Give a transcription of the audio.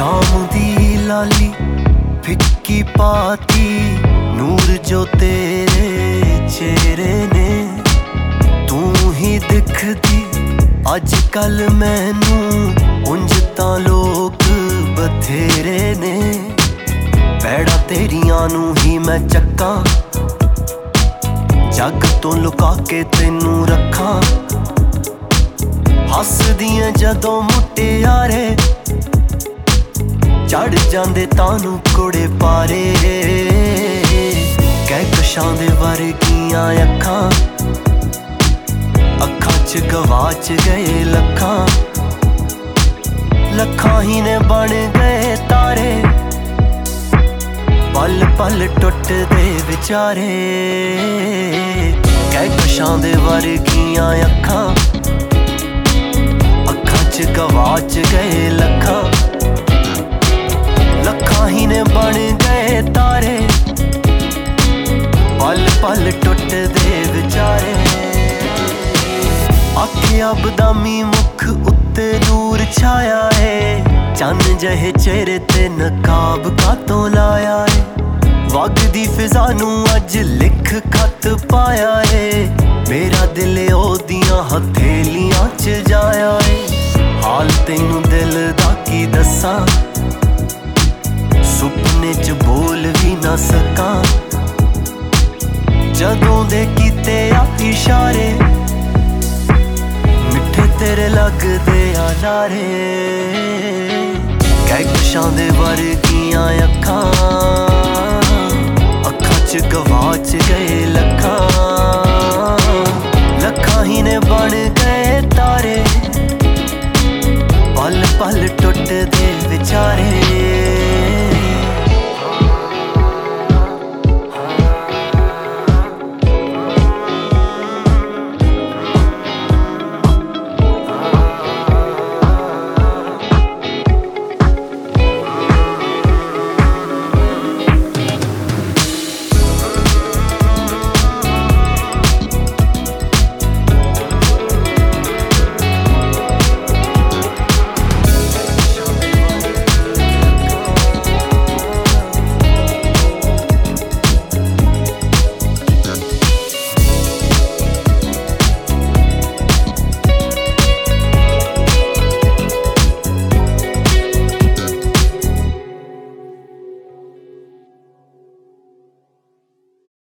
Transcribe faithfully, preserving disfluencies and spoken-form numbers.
शाम दी लाली फिक्की पाती नूर जो तेरे चेहरे ने तू ही दिखदी अज कल मैनू उंज तां लोग बथेरे ने पैड़ा तेरियां नू ही मैं चक्कां जग तो लुका के तेनू रखां हसदियां जदों मुटियारे चढ़ जांदे तानू कोड़े पारे कहकशां दे वर्गियां अखां अखां च गवाच गए लखां लखां ही ने बन गए तारे पल पल टुटदे विचारे कहकशां दे वर्गियां अखां अखां च गवाच गए लखां लखां ही ने बन गए तारे पल पल टुटदे विचारे आखिया बदामी मुख उत्ते नूर छाया है चन्न जहे चेहरे ते नकाब कातों लाया है वगदी फिजा नू अज लिख खत पाया है मेरा दिल ओदियां हथेलियां च जाया है हाल तैनू दिल दा की दसां सुपने च बोल भी ना सकां जदों दे कीते आ इशारे मिठे तेरे लगदे आ नारे कहकशां दे वर्गियां अखां अखां च गवा